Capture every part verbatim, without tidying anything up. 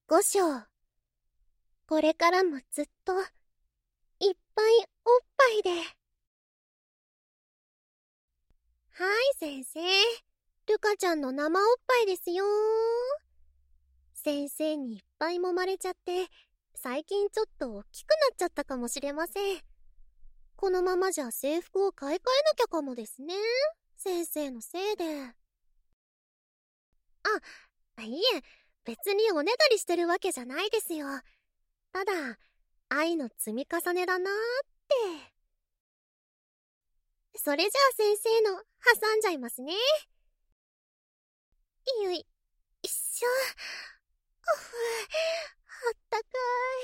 ご章。これからもずっと、いっぱいおっぱいで。はい、先生。ルカちゃんの生おっぱいですよー。先生にいっぱい揉まれちゃって、最近ちょっと大きくなっちゃったかもしれません。このままじゃ制服を買い替えなきゃかもですね。先生のせいで。あ、いえ、別におねだりしてるわけじゃないですよ。ただ、愛の積み重ねだなーって。それじゃあ先生の挟んじゃいますね。よいしょ。おふ、あったか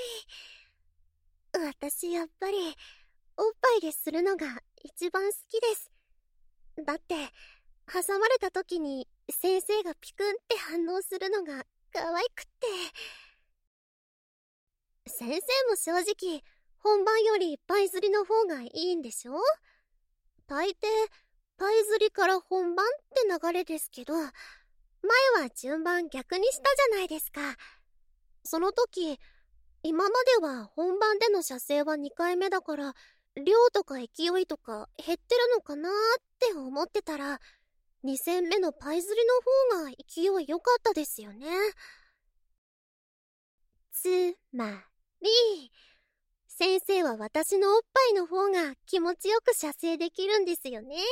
い。私やっぱりおっぱいでするのが一番好きです。だって挟まれた時に先生がピクンって反応するのが可愛くって。先生も正直本番よりパイ釣りの方がいいんでしょ。大抵パイ釣りから本番って流れですけど、前は順番逆にしたじゃないですか。その時、今までは本番での射精はにかいめだから量とか勢いとか減ってるのかなーって思ってたら、に戦目のパイ釣りの方が勢い良かったですよね。つまり、先生は私のおっぱいの方が気持ちよく射精できるんですよね。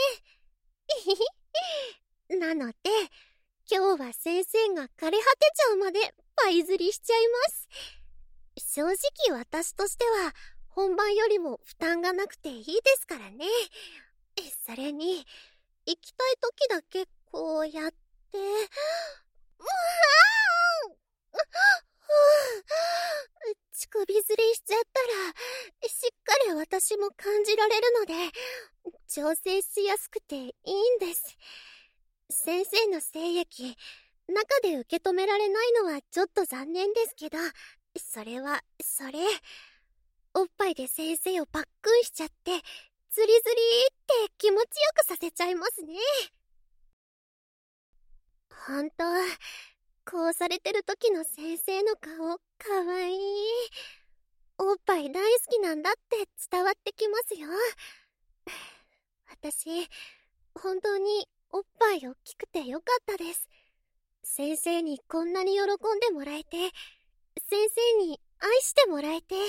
なので、今日は先生が枯れ果てちゃうまでパイ釣りしちゃいます。正直私としては本番よりも負担がなくていいですからね。それに、行きたい時だけこうやって、うわー乳首吊りしちゃったら、しっかり私も感じられるので、調整しやすくていいんです。先生の精液、中で受け止められないのはちょっと残念ですけど、それは、それ。おっぱいで先生をパックンしちゃって、ズリズリって気持ちよくさせちゃいますね。ほんと、こうされてる時の先生の顔、かわいい。おっぱい大好きなんだって伝わってきますよ。私、本当におっぱい大きくてよかったです。先生にこんなに喜んでもらえて、先生に愛してもらえて。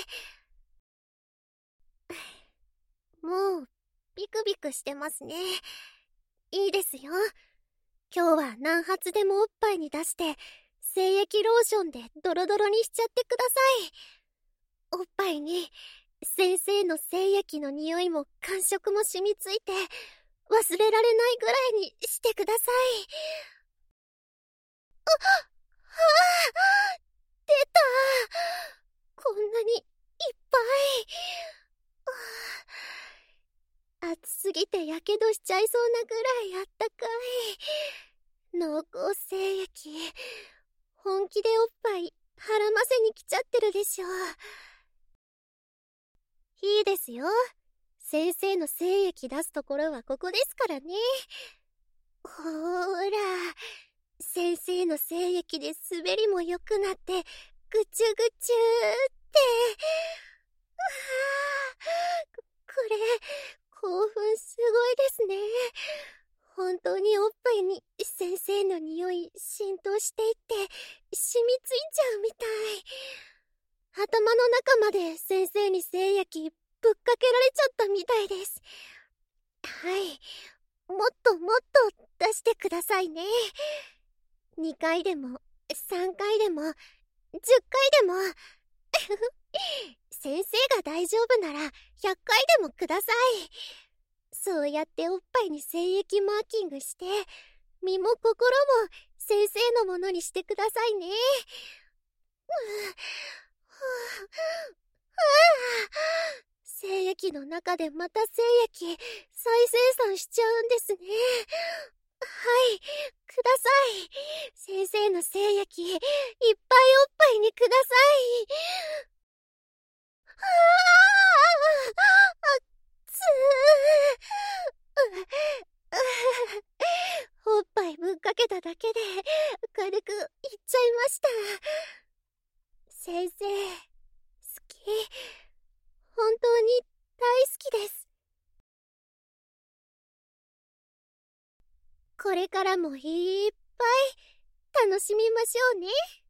もう、ビクビクしてますね。いいですよ。今日は何発でもおっぱいに出して、精液ローションでドロドロにしちゃってください。おっぱいに、先生の精液の匂いも感触も染みついて、忘れられないぐらいにしてください。あ、はあ、出た。こんなにいっぱい。暑すぎてやけどしちゃいそうなぐらいあったかい。濃厚精液。本気でおっぱい腹ませに来ちゃってるでしょ。いいですよ。先生の精液出すところはここですからね。ほーら、先生の精液で滑りも良くなって、ぐちゅぐちゅーって。うわー、こ、これ、興奮すごいですね。本当におっぱいに先生の匂い浸透していって染みついちゃうみたい。頭の中まで先生に精液ぶっかけられちゃったみたいです。はい、もっともっと出してくださいね。にかいでもさんかいでもじゅっかいでも先生が大丈夫ならひゃっかいでもください。そうやっておっぱいに精液マーキングして、身も心も先生のものにしてくださいね。う精液の中でまた精液再生産しちゃうんですね。はい、ください。先生の精液いっぱいおっぱいにください。ああ、つーおっぱいぶっかけただけで軽くいっちゃいました。 先生、好き。本当に大好きです。これからもいっぱい楽しみましょうね。